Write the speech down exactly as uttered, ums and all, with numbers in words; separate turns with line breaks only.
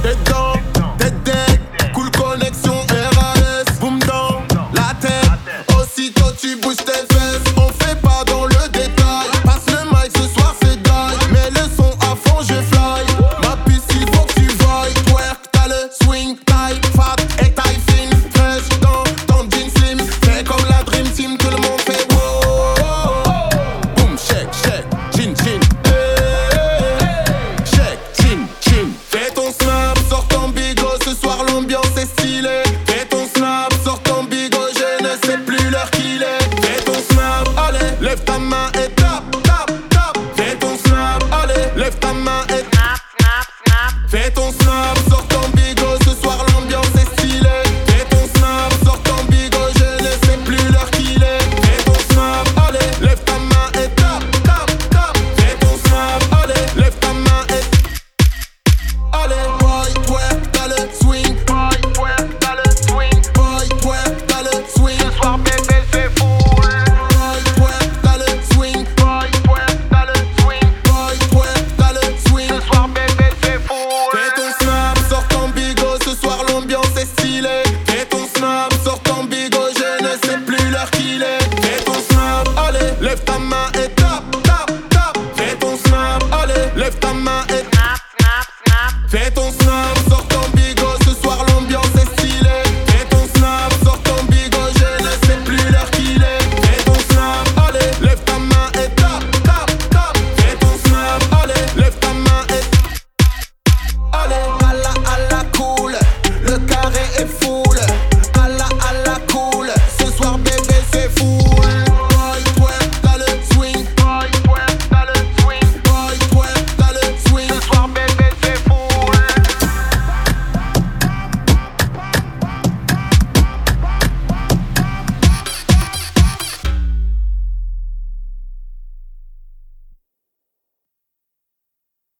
T'es dedans, t'es deck, cool connexion R A S. Boum dans la tête, aussitôt tu bouges tes fesses. On fait pas dans le détail, passe le mic ce soir c'est die. Mets le son à fond je fly, ma puce il faut que tu voyes. Twerk, t'as le swing, taille, fat et taille fine. Fresh dans ton jean slim, fais comme la dream team, tout le monde fait wow. Boum, shake, shake, chin, chin. Shake, chin, chin. Fais ton snap, sors ton bigot, ce soir l'ambiance est stylée. Fais ton snap, sors ton bigot, je ne sais plus l'heure qu'il est. Fais ton snap, allez, lève ta main et tap, tap, tap. Fais ton snap, allez, lève ta main et tap, snap, snap. Fais ton snap, sors ton bigot, ce soir l'ambiance est stylée. Fais ton snap, sors ton bigot, je ne sais plus l'heure qu'il est. Fais ton snap, allez, lève ta main et tap, tap, tap. Fais ton snap, allez, lève ta main et allez, boy, twerk, t'as le swing. Boy, twerk, t'as le swing. Boy, twerk, t'as le swing. Ce soir bébé c'est full. Boy, twerk, t'as le swing. Boy, twerk, t'as le swing. Boy, twerk, t'as le swing. Ce soir bébé c'est full. Fais ton snap, sors ton bigot, ce soir l'ambiance est stylée. Fais ton snap, sors ton bigot, je ne sais plus l'heure qu'il est. Fais ton snap, allez, lève ta main et tap, tap, tap. Fais ton snap, allez, lève ta main et snap, snap, snap. Fais ton snap.